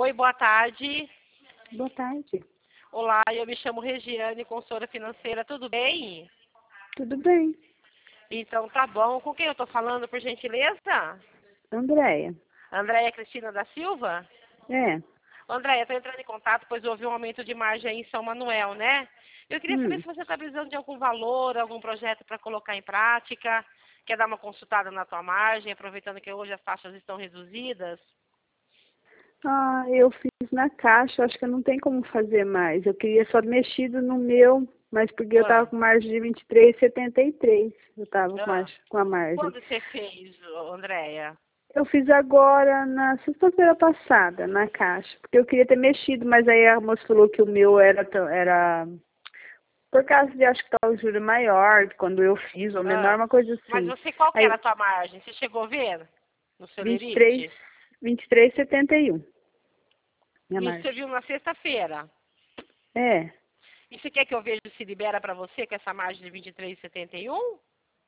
Oi, boa tarde. Boa tarde. Olá, eu me chamo Regiane, consultora financeira, tudo bem? Tudo bem? Então tá bom. Com quem eu tô falando, por gentileza? Andréia. Andréia Cristina da Silva? É. Andréia, eu tô entrando em contato, pois houve um aumento de margem aí em São Manuel, né? Eu queria saber se você está precisando de algum valor, algum projeto para colocar em prática. Quer dar uma consultada na tua margem, aproveitando que hoje as taxas estão reduzidas? Ah, eu fiz na Caixa, acho que não tem como fazer mais. Eu queria só mexido no meu, mas porque eu tava Ah, com margem de 23,73. Eu tava ah. com a margem. Quando você fez, Andréia? Eu fiz agora na sexta-feira passada, na Caixa, porque eu queria ter mexido, mas aí a moça falou que o meu era por causa de, acho que tá o juro maior, quando eu fiz, ou menor, Ah. uma coisa Mas assim. você, qual que era Aí, a tua margem? Você chegou a ver no seu 23, limite? 23,71, minha Isso você margem. viu na sexta-feira. É. E você quer que eu veja se libera para você com essa margem de 23,71?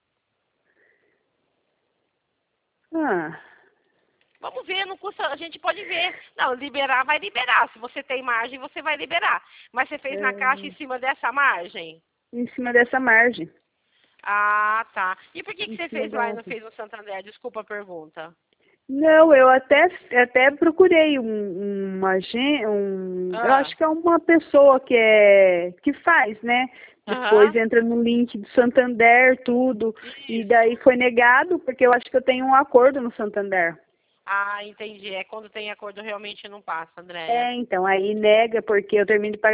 Ah, Vamos ver, não custa, a gente pode ver. Não, liberar vai liberar. Se você tem margem, você vai liberar. Mas você fez na caixa em cima dessa margem? em cima dessa margem. Ah, tá. E por que Em você cima fez lá e não dessa. fez no Santander? Desculpa a pergunta. Não, eu até procurei eu Ah, acho que é uma pessoa que faz, né? Depois aham, entra no link do Santander, tudo, e daí isso. foi negado, porque eu acho que eu tenho um acordo no Santander. Ah, entendi. É quando tem acordo realmente não passa, Andréia. É, então, aí nega, porque eu termino de pagar